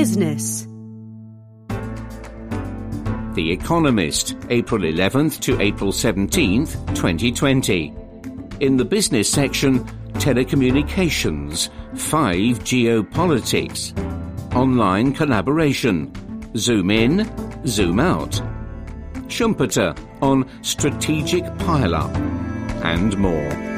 Business. The Economist, April 11th to April 17th, 2020. In the business section, telecommunications, 5G geopolitics, online collaboration, zoom in, zoom out, Schumpeter on strategic pile-up, and more.